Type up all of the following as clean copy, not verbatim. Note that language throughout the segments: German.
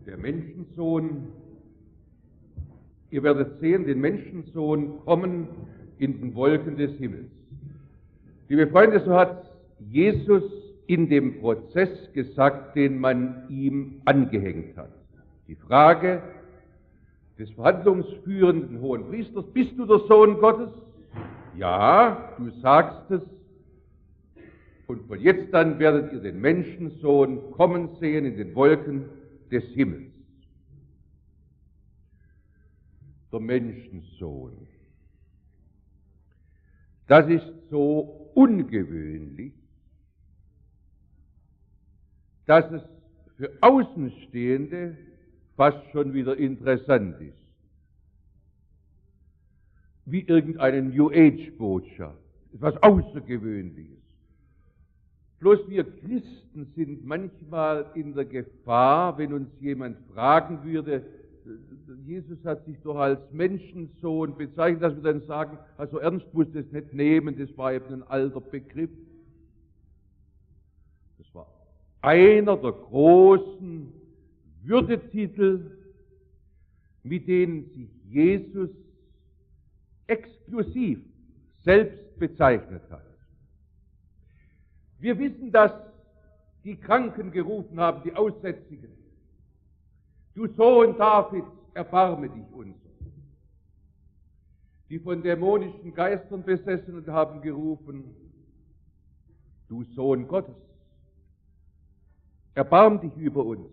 Der Menschensohn, ihr werdet sehen, den Menschensohn kommen in den Wolken des Himmels. Liebe Freunde, so hat Jesus in dem Prozess gesagt, den man ihm angehängt hat. Die Frage des verhandlungsführenden Hohenpriesters: Bist du der Sohn Gottes? Ja, du sagst es. Und von jetzt an werdet ihr den Menschensohn kommen sehen in den Wolken des Himmels. Der Menschensohn. Das ist so ungewöhnlich, dass es für Außenstehende fast schon wieder interessant ist. Wie irgendeine New Age-Botschaft. Etwas Außergewöhnliches. Bloß wir Christen sind manchmal in der Gefahr, wenn uns jemand fragen würde, Jesus hat sich doch als Menschensohn bezeichnet, dass wir dann sagen, also ernst musst du es nicht nehmen, das war eben ein alter Begriff. Das war einer der großen Würdetitel, mit denen sich Jesus exklusiv selbst bezeichnet hat. Wir wissen, dass die Kranken gerufen haben, die Aussätzigen: Du Sohn Davids, erbarme dich unser. Die von dämonischen Geistern Besessenen haben gerufen: Du Sohn Gottes, erbarm dich über uns.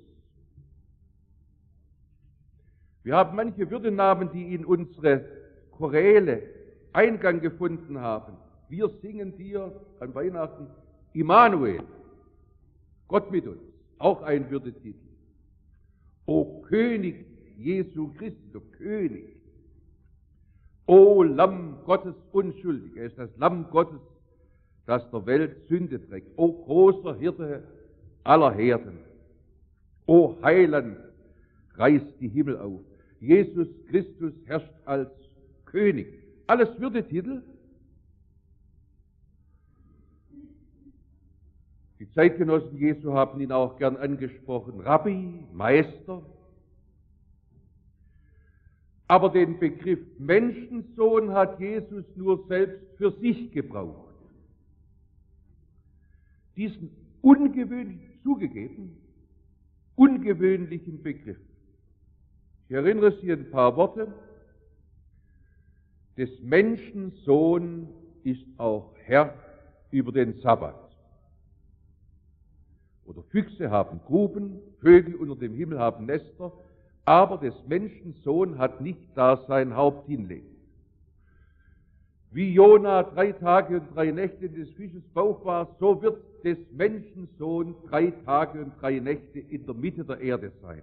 Wir haben manche Würdenamen, die in unsere Choräle Eingang gefunden haben. Wir singen dir an Weihnachten Immanuel, Gott mit uns, auch ein Würdetitel. O König Jesu Christi, der König. O Lamm Gottes unschuldig, er ist das Lamm Gottes, das der Welt Sünde trägt. O großer Hirte aller Herden. O Heiland, reißt die Himmel auf. Jesus Christus herrscht als König. Alles Würdetitel. Die Zeitgenossen Jesu haben ihn auch gern angesprochen: Rabbi, Meister. Aber den Begriff Menschensohn hat Jesus nur selbst für sich gebraucht. Diesen ungewöhnlichen, zugegeben, ungewöhnlichen Begriff. Ich erinnere Sie an ein paar Worte. Des Menschensohn ist auch Herr über den Sabbat. Oder Füchse haben Gruben, Vögel unter dem Himmel haben Nester, aber des Menschen Sohn hat nicht da sein Haupt hinlegen. Wie Jona 3 Tage und 3 Nächte in des Fisches Bauch war, so wird des Menschen Sohn 3 Tage und 3 Nächte in der Mitte der Erde sein.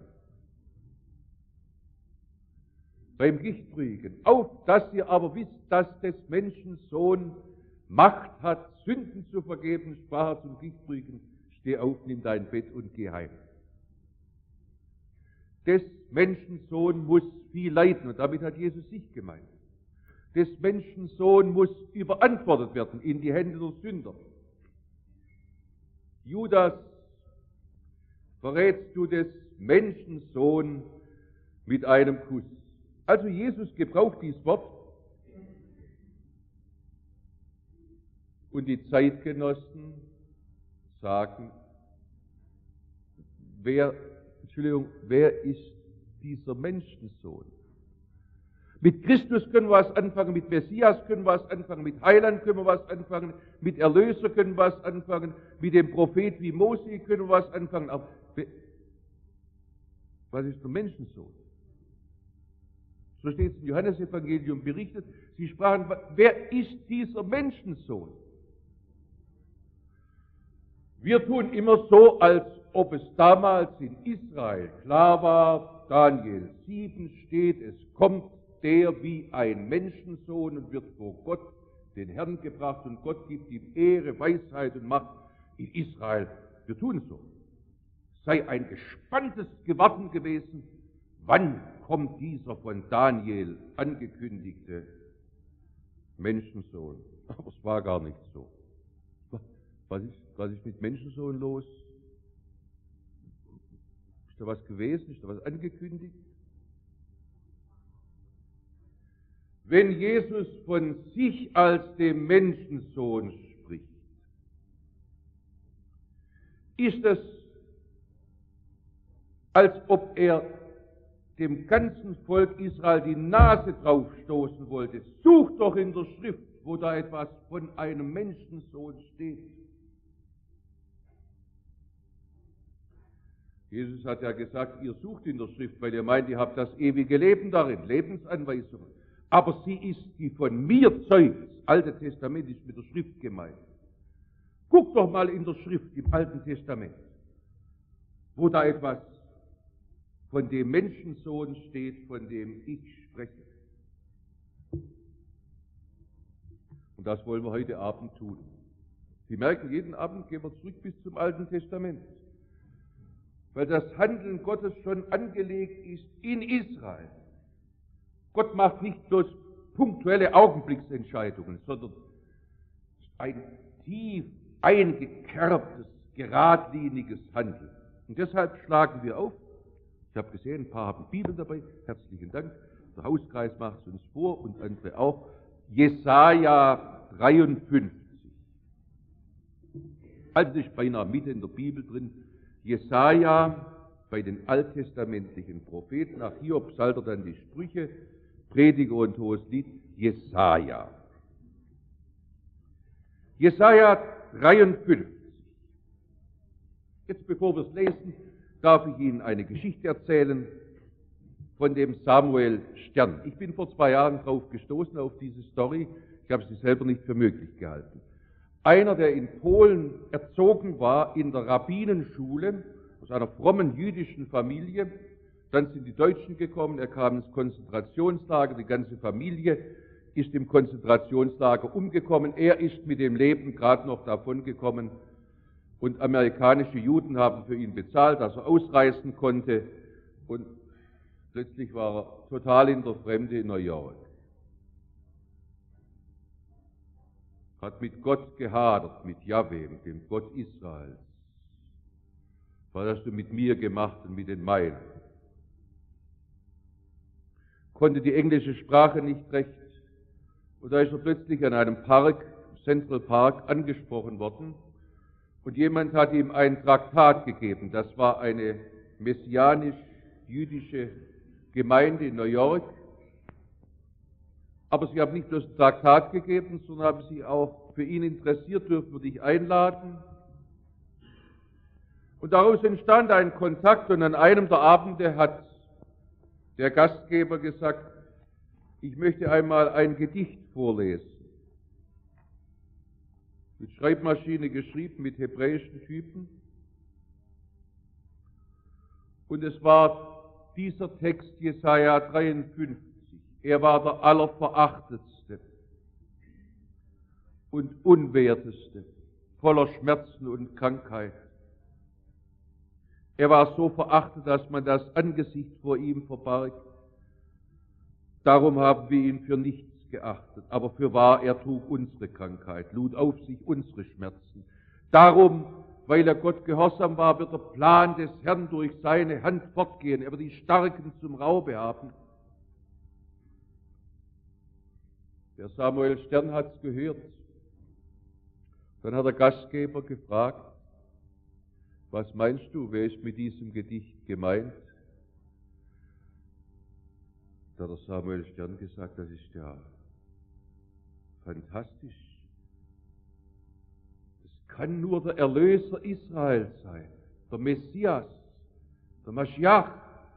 Beim Gichtrügen: Auf, dass ihr aber wisst, dass des Menschen Sohn Macht hat, Sünden zu vergeben, sprach er zum Gichtrügen: Steh auf, nimm dein Bett und geh heim. Des Menschen Sohn muss viel leiden, und damit hat Jesus sich gemeint. Des Menschen Sohn muss überantwortet werden in die Hände der Sünder. Judas, verrätst du des Menschen Sohn mit einem Kuss? Also Jesus gebraucht dieses Wort, und die Zeitgenossen sagen: wer ist dieser Menschensohn? Mit Christus können wir was anfangen, mit Messias können wir was anfangen, mit Heiland können wir was anfangen, mit Erlöser können wir was anfangen, mit dem Prophet wie Mose können wir was anfangen. Aber was ist der Menschensohn? So steht es im Johannesevangelium berichtet. Sie sprachen: Wer ist dieser Menschensohn? Wir tun immer so, als ob es damals in Israel klar war. Daniel 7 steht: Es kommt der wie ein Menschensohn und wird vor Gott, den Herrn, gebracht, und Gott gibt ihm Ehre, Weisheit und Macht in Israel. Wir tun so. Sei ein gespanntes Gewarten gewesen, wann kommt dieser von Daniel angekündigte Menschensohn. Aber es war gar nicht so. Was ist mit Menschensohn los? da was gewesen? Ist da was angekündigt? Wenn Jesus von sich als dem Menschensohn spricht, ist es, als ob er dem ganzen Volk Israel die Nase draufstoßen wollte. Sucht doch in der Schrift, wo da etwas von einem Menschensohn steht. Jesus hat ja gesagt, ihr sucht in der Schrift, weil ihr meint, ihr habt das ewige Leben darin, Lebensanweisungen. Aber sie ist die von mir Zeugnis. Das Alte Testament ist mit der Schrift gemeint. Guckt doch mal in der Schrift im Alten Testament, wo da etwas von dem Menschensohn steht, von dem ich spreche. Und das wollen wir heute Abend tun. Sie merken, jeden Abend gehen wir zurück bis zum Alten Testament. Weil das Handeln Gottes schon angelegt ist in Israel. Gott macht nicht bloß punktuelle Augenblicksentscheidungen, sondern ein tief eingekerbtes, geradliniges Handeln. Und deshalb schlagen wir auf. Ich habe gesehen, ein paar haben Bibeln dabei. Herzlichen Dank. Der Hauskreis macht es uns vor und andere auch. Jesaja 53. Also das ist beinahe Mitte in der Bibel drin. Jesaja bei den alttestamentlichen Propheten. Nach Hiob psalmt er dann die Sprüche, Prediger und Hohes Lied. Jesaja. Jesaja 53. Jetzt, bevor wir es lesen, darf ich Ihnen eine Geschichte erzählen von dem Samuel Stern. Ich bin vor 2 Jahren drauf gestoßen, auf diese Story. Ich habe sie selber nicht für möglich gehalten. Einer, der in Polen erzogen war, in der Rabbinenschule, aus einer frommen jüdischen Familie. Dann sind die Deutschen gekommen, er kam ins Konzentrationslager, die ganze Familie ist im Konzentrationslager umgekommen. Er ist mit dem Leben gerade noch davongekommen. Und amerikanische Juden haben für ihn bezahlt, dass er ausreisen konnte. Und plötzlich war er total in der Fremde in New York. Hat mit Gott gehadert, mit Jahwe, mit dem Gott Israels. Was hast du mit mir gemacht und mit den meinen? Konnte die englische Sprache nicht recht. Und da ist er plötzlich an einem Park, Central Park, angesprochen worden. Und jemand hat ihm ein Traktat gegeben. Das war eine messianisch-jüdische Gemeinde in New York. Aber sie haben nicht bloß ein Traktat gegeben, sondern haben sich auch für ihn interessiert, dürfen wir dich einladen. Und daraus entstand ein Kontakt und an einem der Abende hat der Gastgeber gesagt, ich möchte einmal ein Gedicht vorlesen. Mit Schreibmaschine geschrieben, mit hebräischen Typen. Und es war dieser Text Jesaja 53. Er war der allerverachtetste und unwerteste, voller Schmerzen und Krankheit. Er war so verachtet, dass man das Angesicht vor ihm verbarg. Darum haben wir ihn für nichts geachtet. Aber fürwahr, er trug unsere Krankheit, lud auf sich unsere Schmerzen. Darum, weil er Gott gehorsam war, wird der Plan des Herrn durch seine Hand fortgehen. Er wird die Starken zum Raube haben. Der Samuel Stern hat es gehört. Dann hat der Gastgeber gefragt, was meinst du, wer ist mit diesem Gedicht gemeint? Da hat der Samuel Stern gesagt, das ist ja fantastisch. Das kann nur der Erlöser Israels sein, der Messias, der Maschiach.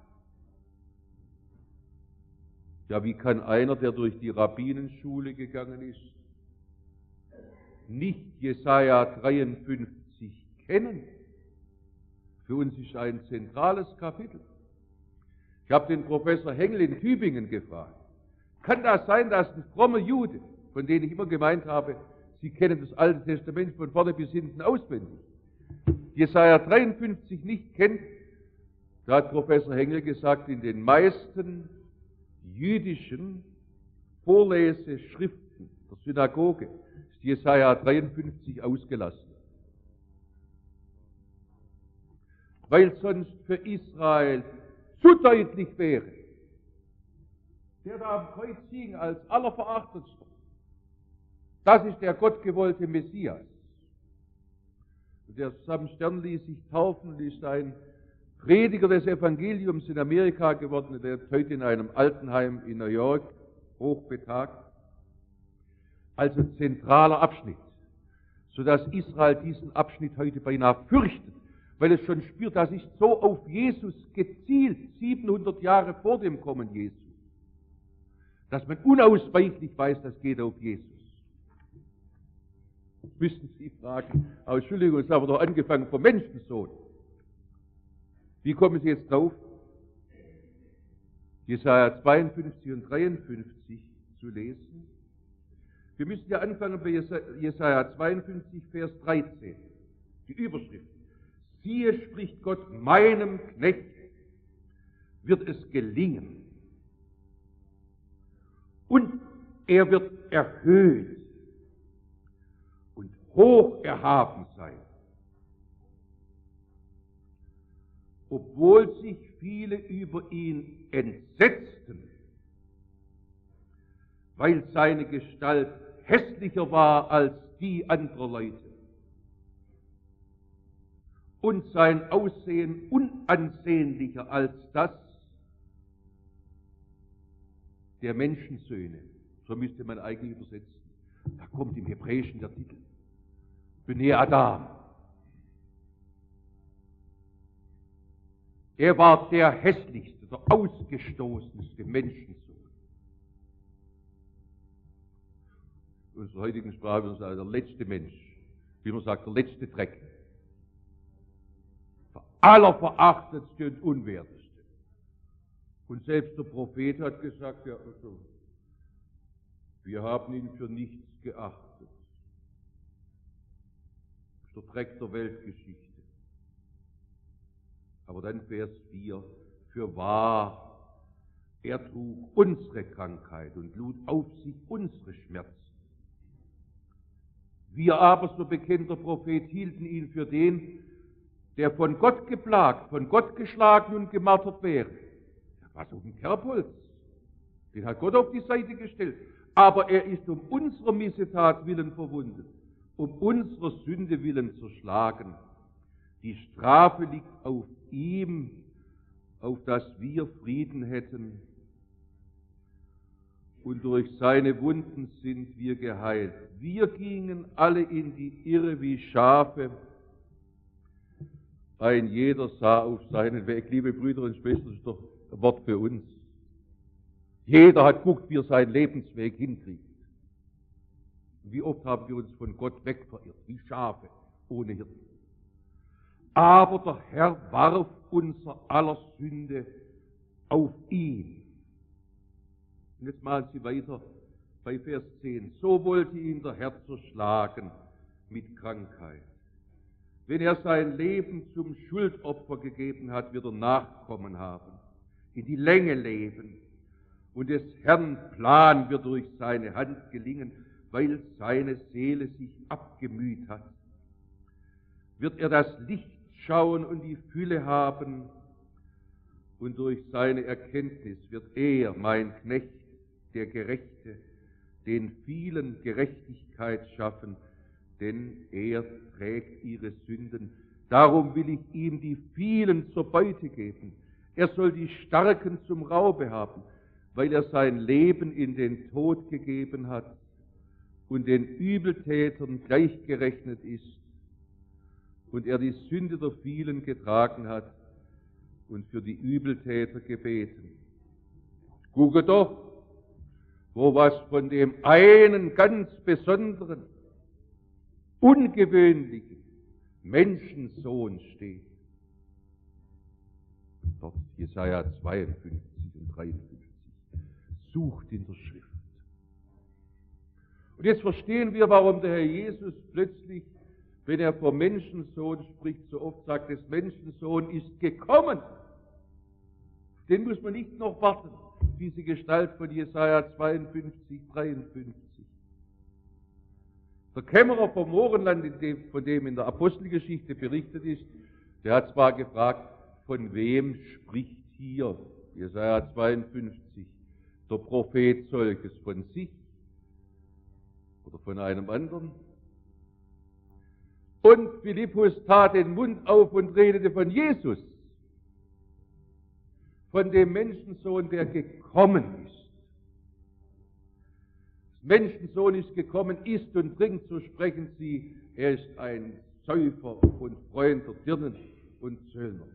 Ja, wie kann einer, der durch die Rabbinenschule gegangen ist, nicht Jesaja 53 kennen? Für uns ist ein zentrales Kapitel. Ich habe den Professor Hengel in Tübingen gefragt, kann das sein, dass ein frommer Jude, von dem ich immer gemeint habe, Sie kennen das Alte Testament von vorne bis hinten auswendig, Jesaja 53 nicht kennt? Da hat Professor Hengel gesagt, in den meisten jüdischen Vorleseschriften der Synagoge ist Jesaja 53 ausgelassen. weil sonst für Israel zu deutlich wäre. Der da am Kreuz hing als Allerverachtetster, das ist der gottgewollte Messias. Und der Sam Stern ließ sich taufen und ist ein Prediger des Evangeliums in Amerika geworden, der ist heute in einem Altenheim in New York hochbetagt. Also zentraler Abschnitt, sodass Israel diesen Abschnitt heute beinahe fürchtet, weil es schon spürt, das ist so auf Jesus gezielt, 700 Jahre vor dem Kommen Jesu, dass man unausweichlich weiß, das geht auf Jesus. Müssten Sie fragen, aber Entschuldigung, es haben wir doch angefangen vom Menschensohn. Wie kommen Sie jetzt drauf? Jesaja 52 und 53 zu lesen. Wir müssen ja anfangen bei Jesaja 52, Vers 13. Die Überschrift. Siehe, spricht Gott, meinem Knecht wird es gelingen. Und er wird erhöht und hoch erhaben sein. Obwohl sich viele über ihn entsetzten, weil seine Gestalt hässlicher war als die anderer Leute und sein Aussehen unansehnlicher als das der Menschensöhne. So müsste man eigentlich übersetzen. Da kommt im Hebräischen der Titel. Bnei Adam. Er war der hässlichste, der ausgestoßenste Menschensohn. In unserer heutigen Sprache würde man sagen, der letzte Mensch, wie man sagt, der letzte Dreck. Der allerverachtetste und unwerteste. Und selbst der Prophet hat gesagt, ja, also, wir haben ihn für nichts geachtet. Das ist der Dreck der Weltgeschichte. Aber dann Vers 4, für wahr, er trug unsere Krankheit und lud auf sich unsere Schmerzen. Wir aber, so bekennt der Prophet, hielten ihn für den, der von Gott geplagt, von Gott geschlagen und gemartert wäre. Der war so ein Kerbholz. Den hat Gott auf die Seite gestellt. Aber er ist um unserer Missetat willen verwundet, um unserer Sünde willen zerschlagen. Die Strafe liegt auf ihm, auf dass wir Frieden hätten. Und durch seine Wunden sind wir geheilt. Wir gingen alle in die Irre wie Schafe. Ein jeder sah auf seinen Weg. Liebe Brüder und Schwestern, das ist doch ein Wort für uns. Jeder hat geguckt, wie er seinen Lebensweg hinkriegt. Wie oft haben wir uns von Gott wegverirrt, wie Schafe ohne Hirten. Aber der Herr warf unser aller Sünde auf ihn. Und jetzt malen Sie weiter bei Vers 10. So wollte ihn der Herr zerschlagen mit Krankheit. Wenn er sein Leben zum Schuldopfer gegeben hat, wird er Nachkommen haben, in die Länge leben. Und des Herrn Plan wird durch seine Hand gelingen, weil seine Seele sich abgemüht hat. Wird er das Licht schauen und die Fülle haben, und durch seine Erkenntnis wird er, mein Knecht, der Gerechte, den vielen Gerechtigkeit schaffen, denn er trägt ihre Sünden. Darum will ich ihm die vielen zur Beute geben. Er soll die Starken zum Raube haben, weil er sein Leben in den Tod gegeben hat und den Übeltätern gleichgerechnet ist und er die Sünde der vielen getragen hat und für die Übeltäter gebeten. Gucke doch, wo was von dem einen ganz besonderen, ungewöhnlichen Menschensohn steht. Dort Jesaja 52 und 53. Sucht in der Schrift. Und jetzt verstehen wir, warum der Herr Jesus plötzlich, wenn er vom Menschensohn spricht, so oft sagt, des Menschensohn ist gekommen. Den muss man nicht noch warten, diese Gestalt von Jesaja 52, 53. Der Kämmerer vom Mohrenland, von dem in der Apostelgeschichte berichtet ist, Der hat zwar gefragt, von wem spricht hier, Jesaja 52, der Prophet solches, von sich oder von einem anderen? Und Philippus tat den Mund auf und redete von Jesus, von dem Menschensohn, der gekommen ist. Der Menschensohn ist gekommen, isst und trinkt, so sprechen sie, er ist ein Säufer und Freund der Dirnen und Zöllner.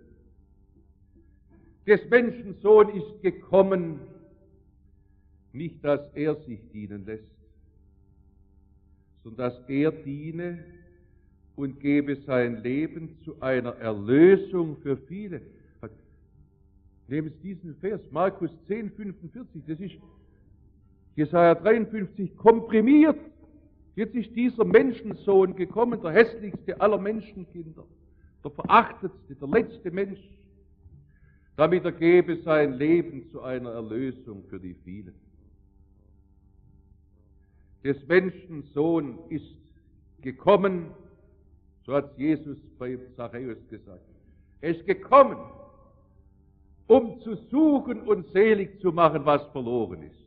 Des Menschensohn ist gekommen, nicht, dass er sich dienen lässt, sondern dass er diene und gebe sein Leben zu einer Erlösung für viele. Nehmen Sie diesen Vers, Markus 10, 45, das ist Jesaja 53 komprimiert. Jetzt ist dieser Menschensohn gekommen, der hässlichste aller Menschenkinder, der verachtetste, der letzte Mensch, damit er gebe sein Leben zu einer Erlösung für die vielen. Des Menschensohn ist gekommen, so hat Jesus bei Zachäus gesagt. Er ist gekommen, um zu suchen und selig zu machen, was verloren ist.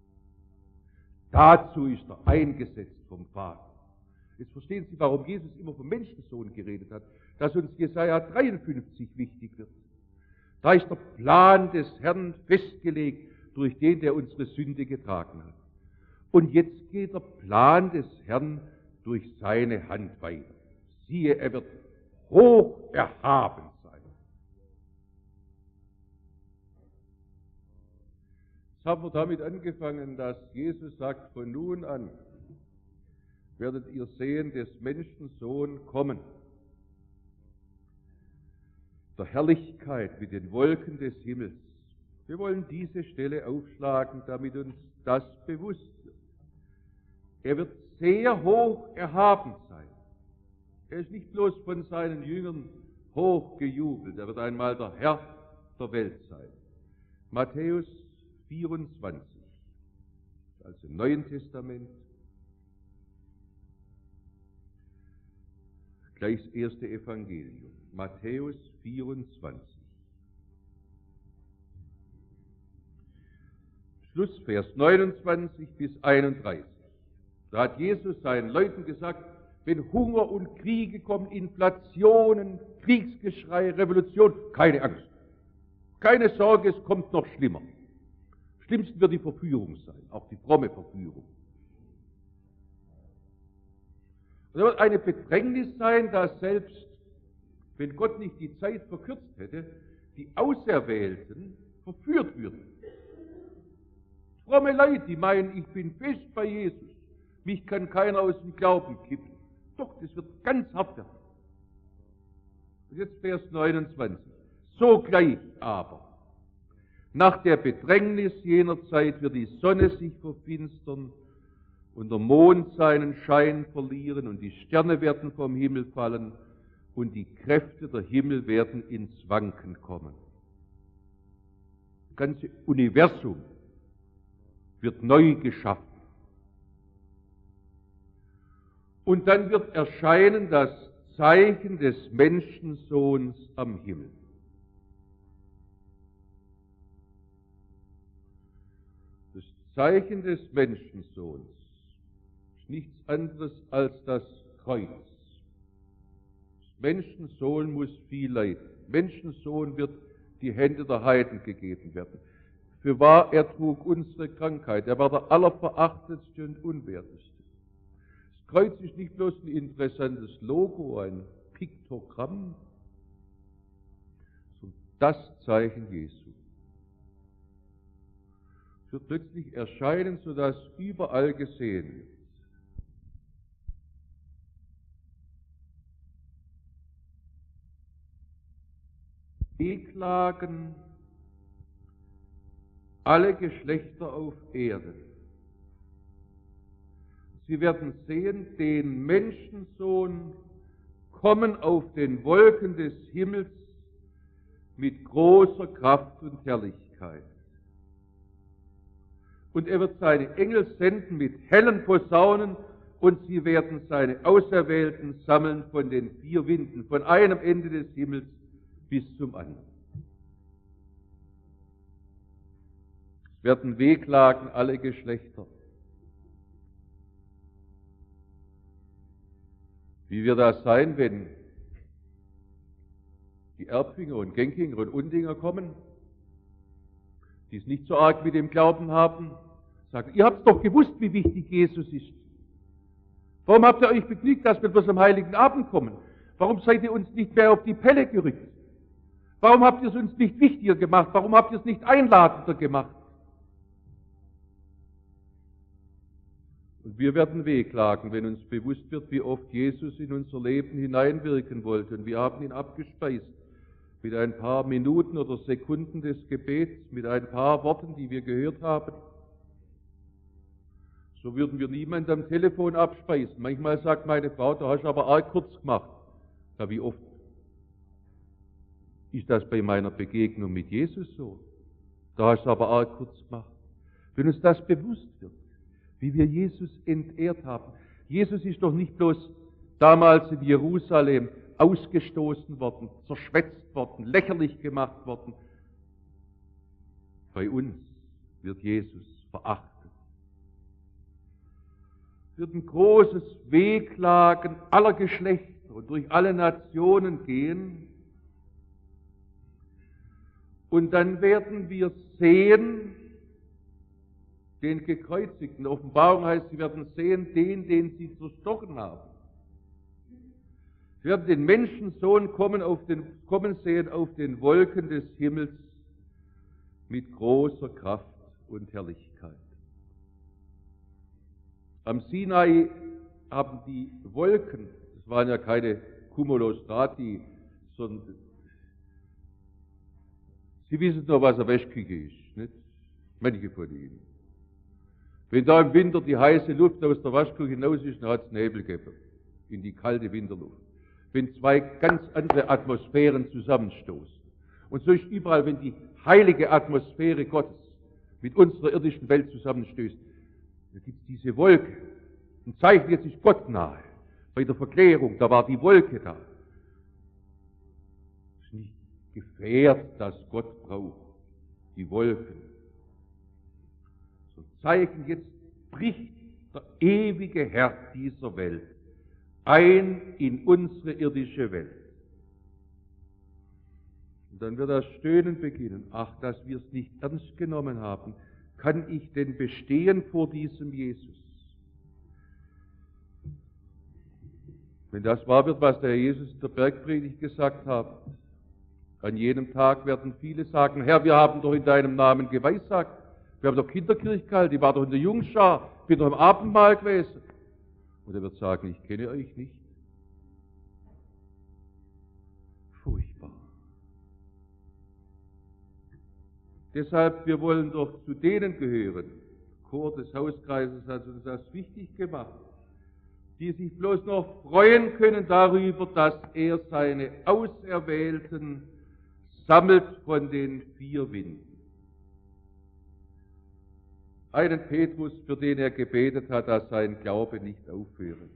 Dazu ist er eingesetzt vom Vater. Jetzt verstehen Sie, warum Jesus immer vom Menschensohn geredet hat, dass uns Jesaja 53 wichtig wird. Da ist der Plan des Herrn festgelegt, durch den der unsere Sünde getragen hat. Und jetzt geht der Plan des Herrn durch seine Hand weiter. Siehe, er wird hoch erhaben sein. Jetzt haben wir damit angefangen, dass Jesus sagt, von nun an werdet ihr sehen, des Menschensohn kommen. Der Herrlichkeit mit den Wolken des Himmels. Wir wollen diese Stelle aufschlagen, damit uns das bewusst wird. Er wird sehr hoch erhaben sein. Er ist nicht bloß von seinen Jüngern hoch gejubelt, er wird einmal der Herr der Welt sein. Matthäus 24, also im Neuen Testament, gleich das erste Evangelium, Matthäus 24. Schlussvers 29 bis 31. Da hat Jesus seinen Leuten gesagt, wenn Hunger und Kriege kommen, Inflationen, Kriegsgeschrei, Revolution, keine Angst. Keine Sorge, es kommt noch schlimmer. Schlimmsten wird die Verführung sein, auch die fromme Verführung. Und da wird eine Bedrängnis sein, dass selbst, wenn Gott nicht die Zeit verkürzt hätte, die Auserwählten verführt würden. Fromme Leute, die meinen, ich bin fest bei Jesus, mich kann keiner aus dem Glauben kippen. Doch, das wird ganz hart werden. Und jetzt Vers 29. Sogleich aber, nach der Bedrängnis jener Zeit wird die Sonne sich verfinstern und der Mond seinen Schein verlieren und die Sterne werden vom Himmel fallen und die Kräfte der Himmel werden ins Wanken kommen. Das ganze Universum wird neu geschaffen. Und dann wird erscheinen das Zeichen des Menschensohns am Himmel. Das Zeichen des Menschensohns ist nichts anderes als das Kreuz. Das Menschensohn muss viel leiden. Menschensohn wird die Hände der Heiden gegeben werden. Fürwahr, er trug unsere Krankheit. Er war der allerverachtetste und unwerteste. Das Kreuz ist nicht bloß ein interessantes Logo, ein Piktogramm, sondern das Zeichen Jesu. Es wird plötzlich erscheinen, sodass überall gesehen wird. Beklagen alle Geschlechter auf Erden. Sie werden sehen, den Menschensohn kommen auf den Wolken des Himmels mit großer Kraft und Herrlichkeit. Und er wird seine Engel senden mit hellen Posaunen und sie werden seine Auserwählten sammeln von den 4 Winden, von einem Ende des Himmels bis zum anderen. Es werden wehklagen alle Geschlechter. Wie wird das sein, wenn die Erbfinger und Genkinger und Undinger kommen, die es nicht so arg mit dem Glauben haben, sagen, ihr habt doch gewusst, wie wichtig Jesus ist. Warum habt ihr euch begnügt, dass wir bloß am Heiligen Abend kommen? Warum seid ihr uns nicht mehr auf die Pelle gerückt? Warum habt ihr es uns nicht wichtiger gemacht? Warum habt ihr es nicht einladender gemacht? Und wir werden wehklagen, wenn uns bewusst wird, wie oft Jesus in unser Leben hineinwirken wollte. Und wir haben ihn abgespeist mit ein paar Minuten oder Sekunden des Gebets, mit ein paar Worten, die wir gehört haben. So würden wir niemand am Telefon abspeisen. Manchmal sagt meine Frau, da hast du aber arg kurz gemacht. Ja, wie oft ist das bei meiner Begegnung mit Jesus so? Da hast du aber arg kurz gemacht. Wenn uns das bewusst wird, wie wir Jesus entehrt haben. Jesus ist doch nicht bloß damals in Jerusalem ausgestoßen worden, zerschwätzt worden, lächerlich gemacht worden. Bei uns wird Jesus verachtet. Es wird ein großes Wehklagen aller Geschlechter und durch alle Nationen gehen. Und dann werden wir sehen, den Gekreuzigten. Offenbarung heißt, sie werden sehen, den sie zerstochen haben. Sie werden den Menschensohn kommen sehen auf den Wolken des Himmels mit großer Kraft und Herrlichkeit. Am Sinai haben die Wolken, das waren ja keine Cumulostrati, sondern Sie wissen doch, was eine Wäschküche ist, nicht? Manche von Ihnen. Wenn da im Winter die heiße Luft aus der Waschküche hinaus ist, dann hat es Nebel gegeben, in die kalte Winterluft. Wenn 2 ganz andere Atmosphären zusammenstoßen. Und so ist überall, wenn die heilige Atmosphäre Gottes mit unserer irdischen Welt zusammenstößt, da gibt es diese Wolke. Ein Zeichen, jetzt ist Gott nahe. Bei der Verklärung, da war die Wolke da. Es ist nicht Gefährt, das Gott braucht, die Wolken. So Zeichen, jetzt bricht der ewige Herr dieser Welt ein in unsere irdische Welt. Und dann wird das Stöhnen beginnen. Ach, dass wir es nicht ernst genommen haben. Kann ich denn bestehen vor diesem Jesus? Wenn das wahr wird, was der Herr Jesus in der Bergpredigt gesagt hat, an jenem Tag werden viele sagen, Herr, wir haben doch in deinem Namen geweissagt. Wir haben doch Kinderkirche gehalten, ich war doch in der Jungschar, bin doch im Abendmahl gewesen. Und er wird sagen, ich kenne euch nicht. Furchtbar. Deshalb, wir wollen doch zu denen gehören. Der Chor des Hauskreises hat uns das wichtig gemacht, die sich bloß noch freuen können darüber, dass er seine Auserwählten sammelt von den 4 Winden. Einen Petrus, für den er gebetet hat, dass sein Glaube nicht aufhöre.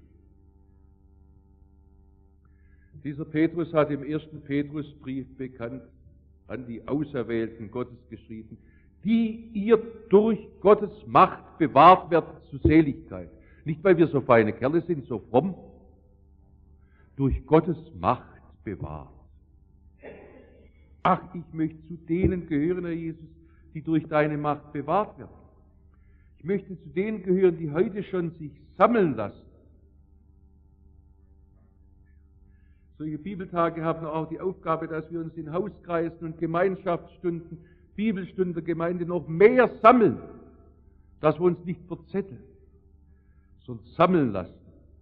Dieser Petrus hat im 1. Petrusbrief bekannt an die Auserwählten Gottes geschrieben, die ihr durch Gottes Macht bewahrt werdet zu Seligkeit. Nicht, weil wir so feine Kerle sind, so fromm, durch Gottes Macht bewahrt. Ach, ich möchte zu denen gehören, Herr Jesus, die durch deine Macht bewahrt werden. Ich möchte zu denen gehören, die heute schon sich sammeln lassen. Solche Bibeltage haben auch die Aufgabe, dass wir uns in Hauskreisen und Gemeinschaftsstunden, Bibelstunden der Gemeinde noch mehr sammeln, dass wir uns nicht verzetteln, sondern sammeln lassen.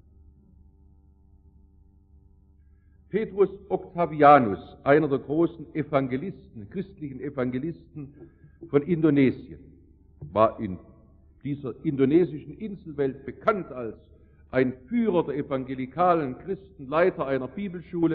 Petrus Octavianus, einer der großen Evangelisten, christlichen Evangelisten von Indonesien, war in dieser indonesischen Inselwelt bekannt als ein Führer der evangelikalen Christen, Leiter einer Bibelschule.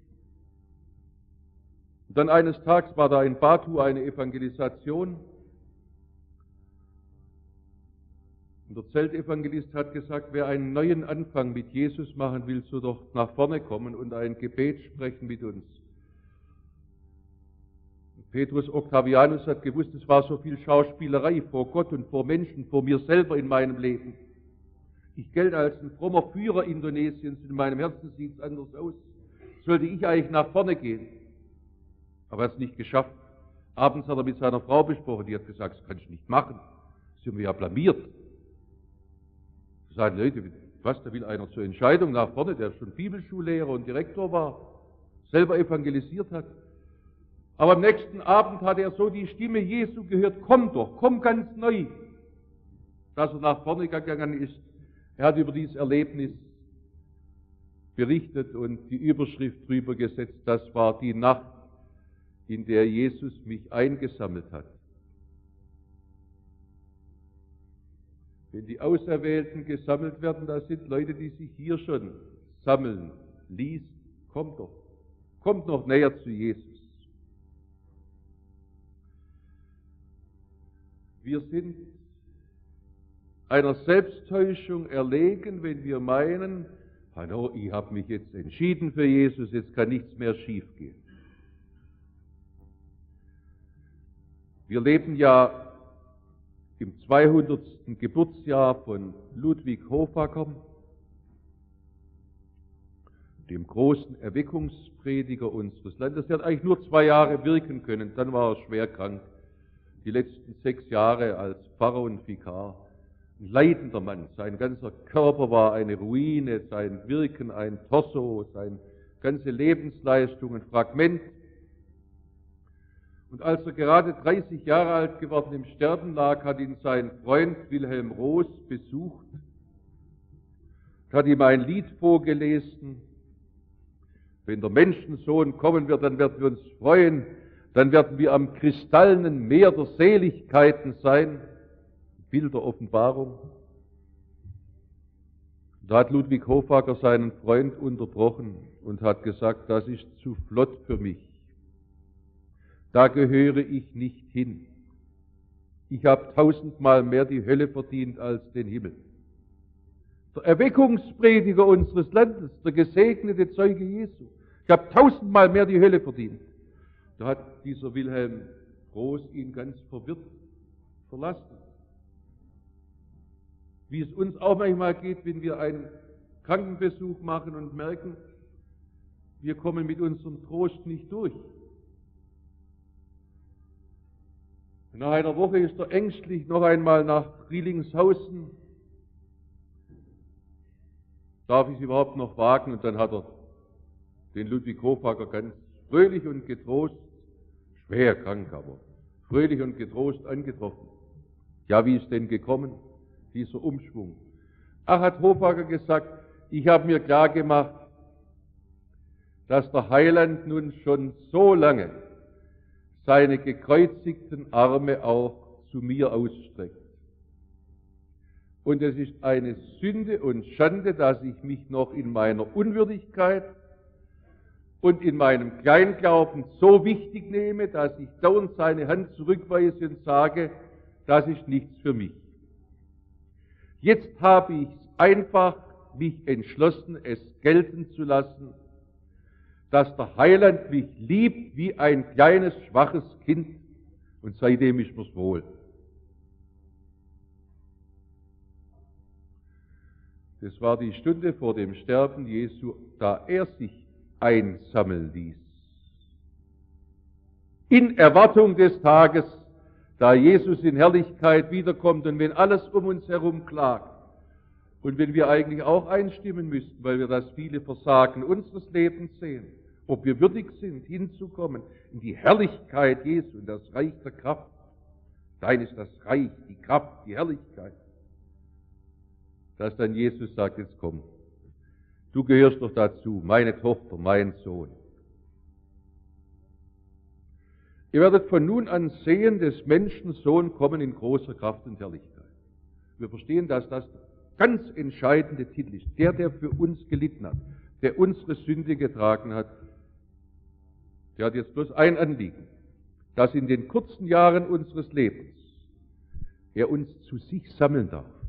Und dann eines Tages war da in Batu eine Evangelisation. Und der Zeltevangelist hat gesagt, wer einen neuen Anfang mit Jesus machen will, so doch nach vorne kommen und ein Gebet sprechen mit uns. Petrus Octavianus hat gewusst, es war so viel Schauspielerei vor Gott und vor Menschen, vor mir selber in meinem Leben. Ich gelte als ein frommer Führer Indonesiens, in meinem Herzen sieht es anders aus. Sollte ich eigentlich nach vorne gehen? Aber er hat es nicht geschafft. Abends hat er mit seiner Frau besprochen, die hat gesagt, das kannst du nicht machen. Sind wir ja blamiert. Sagen Leute, was, da will einer zur Entscheidung nach vorne, der schon Bibelschullehrer und Direktor war, selber evangelisiert hat. Aber am nächsten Abend hat er so die Stimme Jesu gehört, komm doch, komm ganz neu. Dass er nach vorne gegangen ist, er hat über dieses Erlebnis berichtet und die Überschrift drüber gesetzt, das war die Nacht, in der Jesus mich eingesammelt hat. Wenn die Auserwählten gesammelt werden, da sind Leute, die sich hier schon sammeln. Liest, kommt doch, kommt noch näher zu Jesus. Wir sind einer Selbsttäuschung erlegen, wenn wir meinen, hallo, ich habe mich jetzt entschieden für Jesus, jetzt kann nichts mehr schiefgehen. Wir leben ja im 200. Geburtsjahr von Ludwig Hofacker, dem großen Erweckungsprediger unseres Landes. Er hat eigentlich nur 2 Jahre wirken können, dann war er schwer krank. Die letzten 6 Jahre als Pfarrer und Vikar. Ein leidender Mann. Sein ganzer Körper war eine Ruine, sein Wirken ein Torso, seine ganze Lebensleistung ein Fragment. Und als er gerade 30 Jahre alt geworden im Sterben lag, hat ihn sein Freund Wilhelm Roos besucht, hat ihm ein Lied vorgelesen. Wenn der Menschensohn kommen wird, dann werden wir uns freuen, dann werden wir am kristallenen Meer der Seligkeiten sein. Bild der Offenbarung. Da hat Ludwig Hofacker seinen Freund unterbrochen und hat gesagt, das ist zu flott für mich. Da gehöre ich nicht hin. Ich habe 1000-mal mehr die Hölle verdient als den Himmel. Der Erweckungsprediger unseres Landes, der gesegnete Zeuge Jesu. Ich habe 1000-mal mehr die Hölle verdient. Da hat dieser Wilhelm Roos ihn ganz verwirrt verlassen. Wie es uns auch manchmal geht, wenn wir einen Krankenbesuch machen und merken, wir kommen mit unserem Trost nicht durch. Nach einer Woche ist er ängstlich noch einmal nach Riehlingshausen. Darf ich es überhaupt noch wagen? Und dann hat er den Ludwig Hofacker ganz fröhlich und getrost, schwer krank, aber fröhlich und getrost angetroffen. Ja, wie ist denn gekommen, dieser Umschwung? Ach, hat Hofacker gesagt, ich habe mir klar gemacht, dass der Heiland nun schon so lange seine gekreuzigten Arme auch zu mir ausstreckt. Und es ist eine Sünde und Schande, dass ich mich noch in meiner Unwürdigkeit und in meinem Kleinglauben so wichtig nehme, dass ich dauernd seine Hand zurückweise und sage, das ist nichts für mich. Jetzt habe ich einfach mich entschlossen, es gelten zu lassen, dass der Heiland mich liebt wie ein kleines, schwaches Kind, und seitdem ist mir's wohl. Das war die Stunde vor dem Sterben Jesu, da er sich einsammeln ließ. In Erwartung des Tages, da Jesus in Herrlichkeit wiederkommt und wenn alles um uns herum klagt und wenn wir eigentlich auch einstimmen müssten, weil wir das viele Versagen unseres Lebens sehen, ob wir würdig sind, hinzukommen in die Herrlichkeit Jesu, in das Reich der Kraft. Dein ist das Reich, die Kraft, die Herrlichkeit. Dass dann Jesus sagt, jetzt komm, du gehörst doch dazu, meine Tochter, mein Sohn. Ihr werdet von nun an sehen, des Menschen Sohn kommen in großer Kraft und Herrlichkeit. Wir verstehen, dass das der ganz entscheidende Titel ist. Der für uns gelitten hat, der unsere Sünde getragen hat, der hat jetzt bloß ein Anliegen, dass in den kurzen Jahren unseres Lebens er uns zu sich sammeln darf.